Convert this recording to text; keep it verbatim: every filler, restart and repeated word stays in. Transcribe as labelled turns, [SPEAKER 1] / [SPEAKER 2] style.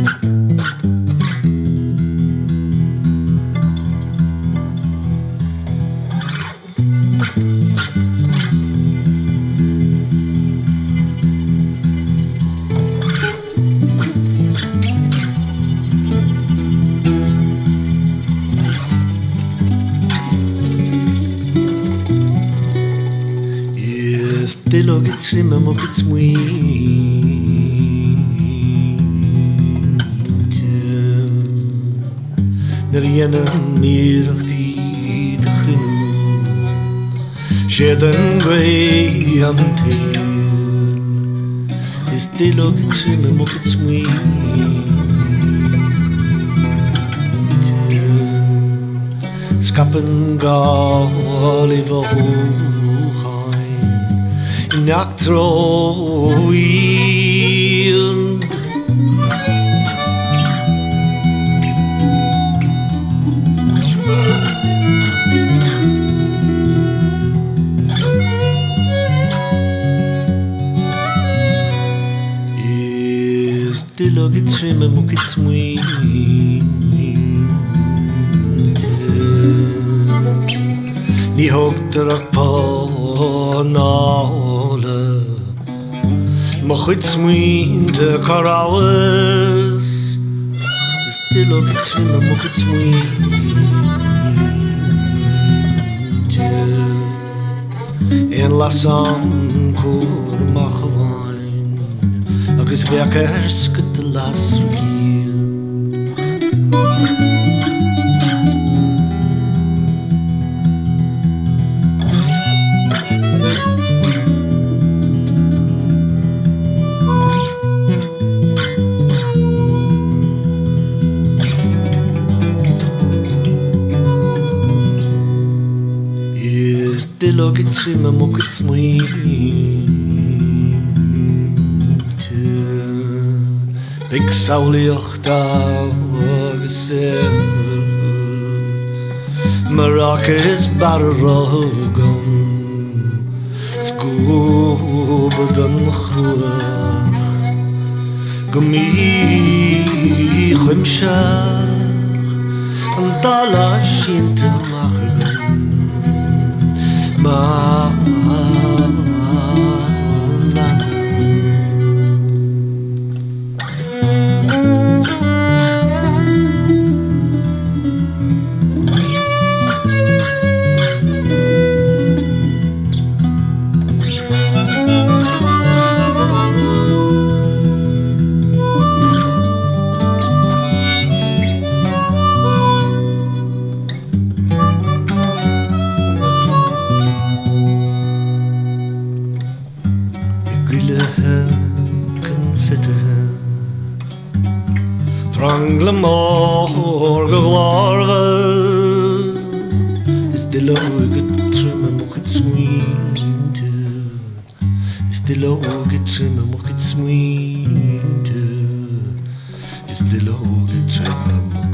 [SPEAKER 1] Dillo getrimmer mo get sweet Der jenne mirach die de grinu Sheden gwei am tel Is dillo getrimmer mo get sweet Skappen gal i var Naktroind Is dillo getrimmer mo get sweet Ni hokter ak pa na Ma chwyd smwyn dy carawys Is dillo gytrim a mo gyt smwyn En lasan cwr mach o fain Agus feac ers gyda las rhyl Dillo getrimmer mo get sweet Big sauliach da gesel Maracas barrogan Scubadan chwach Gumi chymshach Am dala shinte machagan Ma Trangle mor geglarve Is dillo getrimmer mo get sweet Is dillo getrimmer mo get sweet Is dillo getrimmer mo